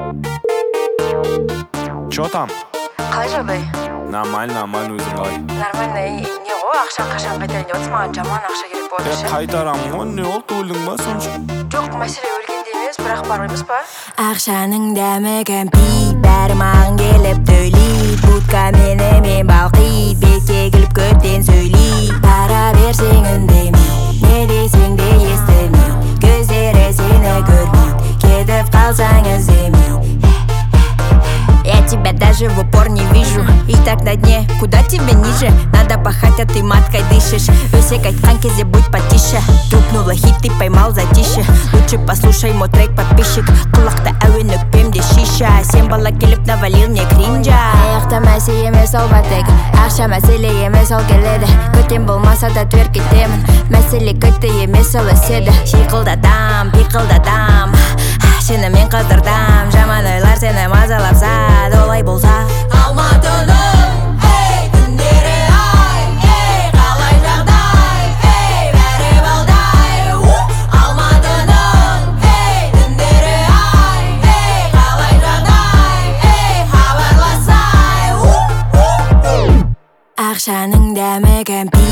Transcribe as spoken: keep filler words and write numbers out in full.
Чё там? Қалай жағдай? Нормально, нормально, өзің қалай? Нормально. Не ғой, ақшаң қашан қайтайын деп отырсың, маған жаман ақша керек болды ше. Қайтарамын ғой, не болды, өлдің ба сонша? Жоқ, мәселе өлгенде емес, бірақ бар емес па? Ақшаның дәмі кәмпит, бәрі маған келіп төлейді. Будка мені мен балқиды, бетке келіп көптен сөйлейді. Пара берсең үндемейді, не десең де естімейді. Көздері сені көрмейді, кетіп қалсаң іздемейді. Я тебя даже в упор не вижу. И так на дне, куда тебе ниже? Надо пахать, а ты маткой дышишь. Өсек айтқан кезде будь потише. Трупнула хит, ты поймал затише. Лучше послушай мой трек, подписчик. Құлақта әуен өкпемде шиша. Сен бала келіп навалил мне кринжа. Аяқта мәсе емес ол бәтек. Ақша мәселе емес ол келеді. Көтем болмаса да тверк етемін. Мәселе көтті емес ол өседі. Шиқылдадам, пиқылдадам. Шынымен қыздырдам, жаман ойлар сені мазалапса, олай болса. Алматының, ей, түндері ай, ей, қалай жағдай, ей, бәрі балдай. Алматының, ей, түндері ай, ей, қалай жағдай, ей, хабарласай. Ақшаның дәмі кәмпит,